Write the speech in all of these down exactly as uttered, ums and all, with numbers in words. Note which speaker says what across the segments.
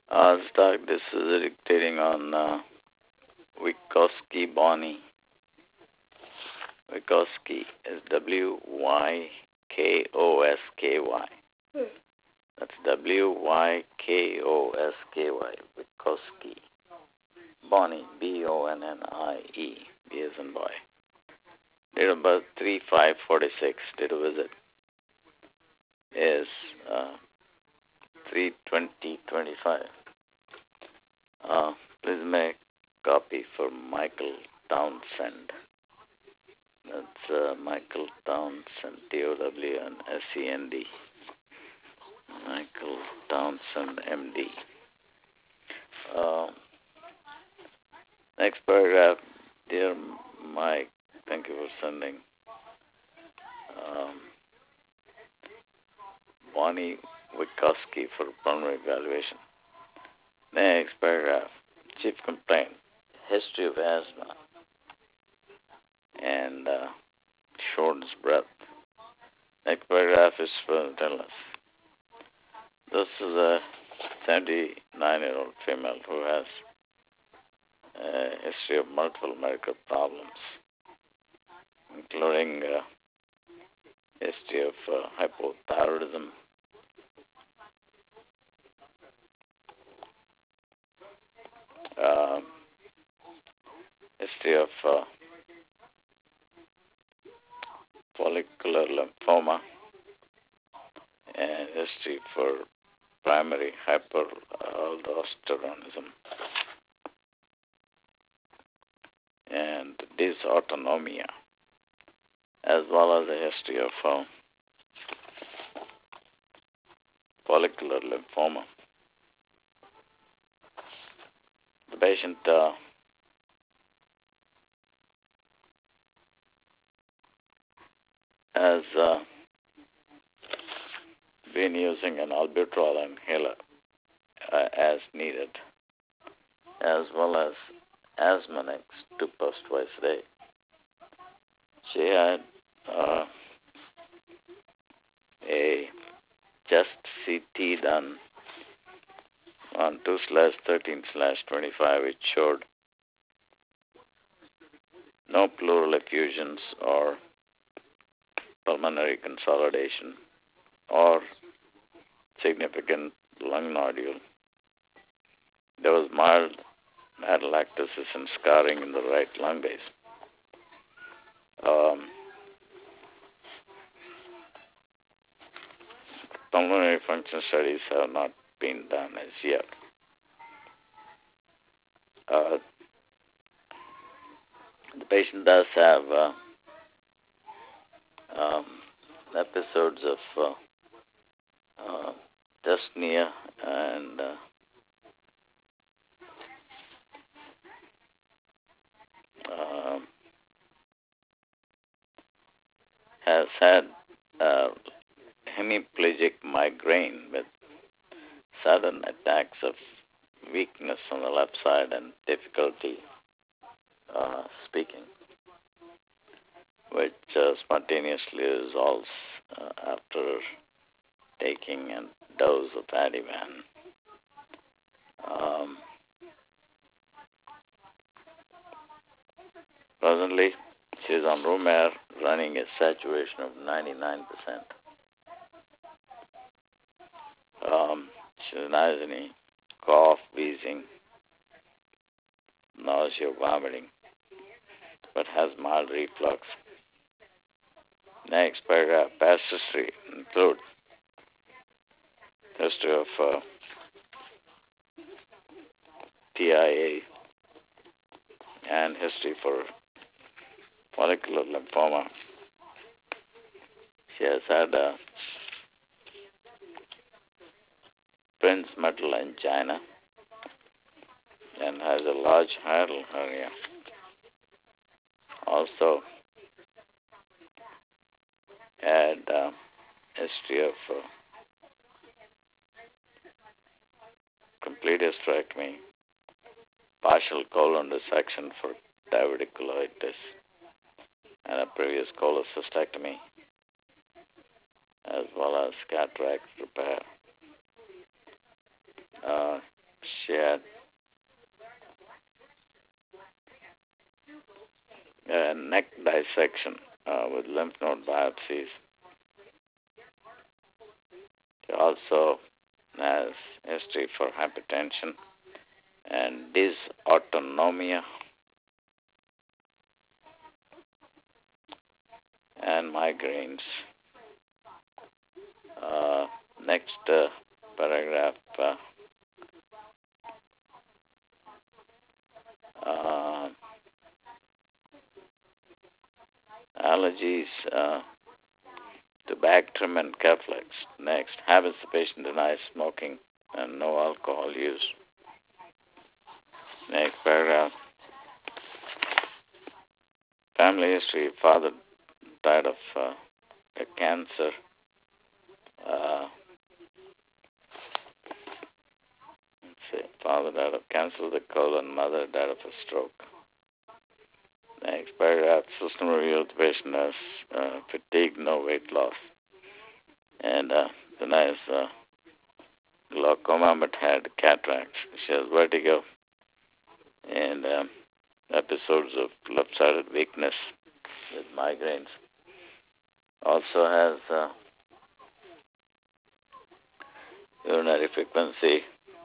Speaker 1: Uh, Stark, this is dictating on uh, Wygotsky Bonnie. Wygotsky is W Y K O S K Y.
Speaker 2: Hmm.
Speaker 1: That's W Y K O S K Y. Wygotsky Bonnie, B O N N I E. B as in boy. Date of birth three five forty-six. Date of visit is uh, three twenty twenty-five. Uh, please make copy for Michael Townsend. That's uh, Michael Townsend, T O W N S E N D. Michael Townsend, M D. Uh, next paragraph. Dear Mike, thank you for sending. Um, Bonnie Wygotsky for pulmonary evaluation. Next paragraph. Chief complaint. History of asthma and uh, shortness of breath. Next paragraph is for tell us. This is a seventy-nine-year-old female who has a history of multiple medical problems, including uh, history of uh, hypothyroidism, uh, history of uh, follicular lymphoma, and history for primary hyperaldosteronism and dysautonomia, as well as a history of uh, follicular lymphoma. The patient uh, has uh, been using an albuterol inhaler uh, as needed, as well as Asmonix two puffs twice a day. She had uh, a chest C T done on two slash thirteen slash twenty-five, which showed no pleural effusions or pulmonary consolidation or significant lung nodule. There was mild atelectasis and scarring in the right lung base. Um, pulmonary function studies have not been done as yet. Uh, the patient does have uh, um, episodes of uh, uh, dyspnea and uh, uh, has had uh, hemiplegic migraine with sudden attacks of weakness on the left side and difficulty uh, speaking, which uh, spontaneously resolves uh, after taking a dose of Ativan. Um, presently, she is on room air, running a saturation of ninety-nine percent. Um, she has nausea, cough, wheezing, nausea, vomiting, but has mild reflux. Next paragraph, past history include history of uh, T I A and history for follicular lymphoma. She has had a Prince metal angina and has a large hiatal hernia. Also had uh, history of uh, complete hysterectomy, partial colon dissection for diverticulitis, and a previous cholecystectomy, as well as cataract repair. Uh, she had a neck dissection uh, with lymph node biopsies. She also has history for hypertension and dysautonomia and migraines. Uh, next uh, paragraph. Uh, uh, allergies uh, to Bactrim and Keflex. Next, habits the patient denies smoking and no alcohol use. Next paragraph. Family history. Father died of uh, a cancer. Uh, let's see. Father died of cancer of the colon. Mother died of a stroke. Next paragraph. System revealed the patient has uh, fatigue, no weight loss. And uh, denies uh, glaucoma but had cataracts. She has vertigo and um, episodes of left-sided weakness with migraines. Also has uh, urinary frequency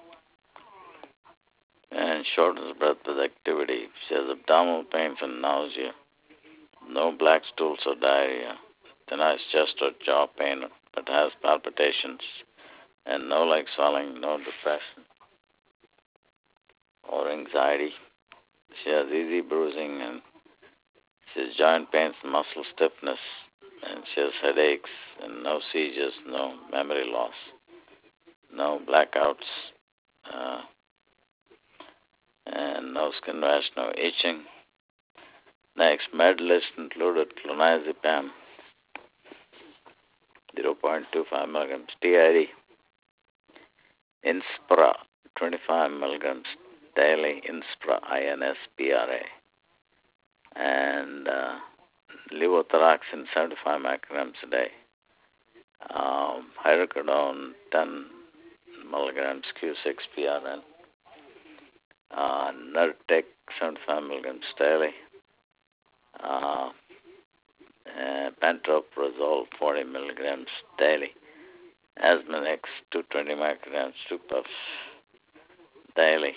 Speaker 1: and shortness of breath with activity. She has abdominal pains and nausea. No black stools or diarrhea. Denies chest or jaw pain but has palpitations and no leg swelling, no depression or anxiety. She has easy bruising and she has joint pains, muscle stiffness, and she has headaches and no seizures, no memory loss, no blackouts, uh, and no skin rash, no itching. Next, med list included clonazepam, zero point two five milligrams T I D, Inspra, twenty-five milligrams daily, Inspra, I N S P R A, and uh, levothyroxine, seventy-five micrograms a day, um, hydrocodone, ten milligrams Q six P R N, uh, Nurtec, seventy-five milligrams daily, uh, uh, pantoprazole, forty milligrams daily, Asmanex, two hundred twenty micrograms, two puffs daily,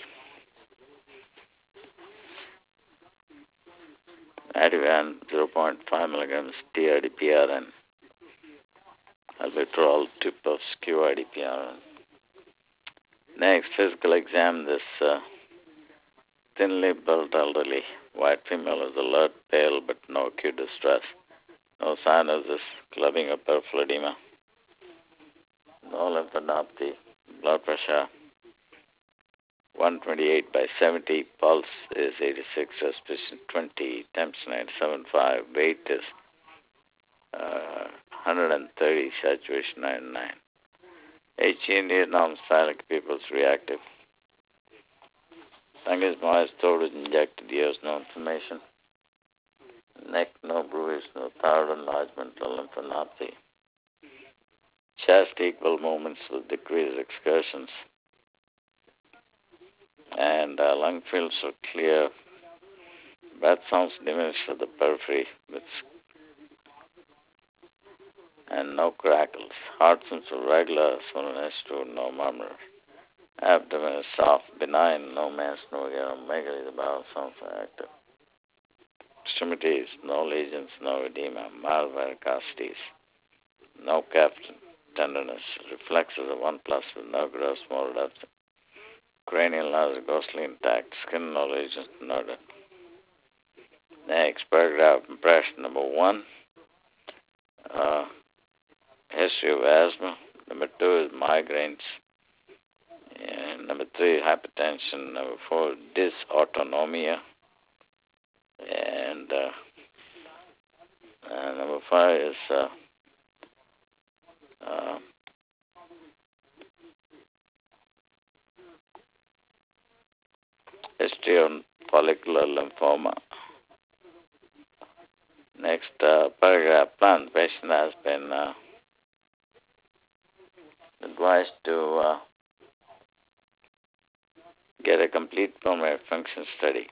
Speaker 1: Ativan, zero point five milligrams T I D P R N, albuterol, two puffs Q I D P R N. Next, physical exam. This uh, thinly built elderly white female is alert, pale, but no acute distress. No sign of this clubbing or peripheral edema. No lymphadenopathy. Blood pressure one twenty-eight by seventy. Pulse is eighty-six. Respiration twenty. Temperature ninety-seven point five. Weight is uh, one hundred thirty. Saturation ninety-nine. H Indian non-silent people's reactive. Tongue is moist, throat is injected, ears no inflammation. Neck no bruise, no thyroid enlargement, no lymphadenopathy. Chest equal movements with decreased excursions. And uh, lung fields are clear. Breath sounds diminished at the periphery with and no crackles. Heart sounds are regular, soreness to no murmur. Abdomen is soft, benign, no mass, no megaly. The bowel sounds are active. Extremities, no lesions, no edema, mild varicosities, no calf tenderness, reflexes of one plus with no gross motor depth. Cranial nerves ghostly intact, skin no lesions, no death. Next, paragraph impression number one. Uh, history of asthma. Number two is migraines. And number three, hypertension. Number four, dysautonomia. And, uh, and number five is uh, uh, history of follicular lymphoma. Next uh, paragraph, plan. The patient has been uh, advised to uh, get a complete pulmonary function study.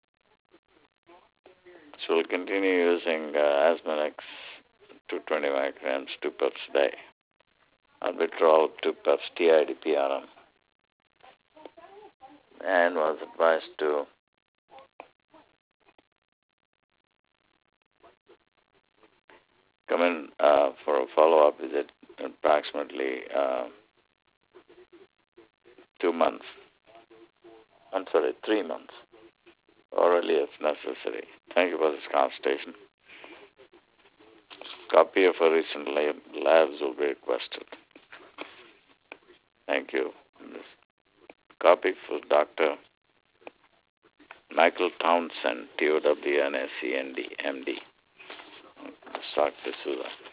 Speaker 1: So we'll continue using uh, Asmanex two hundred twenty micrograms, two puffs a day. Albuterol, two puffs, T I D P R M. And was advised to come in uh, for a follow-up visit in approximately uh, two months. I'm sorry, three months. Orally if necessary. Thank you for this consultation. Copy of a recent lab, labs will be requested. Thank you. This copy for Doctor Michael Townsend, T O W N S E N D, M D. Doctor D'Souza.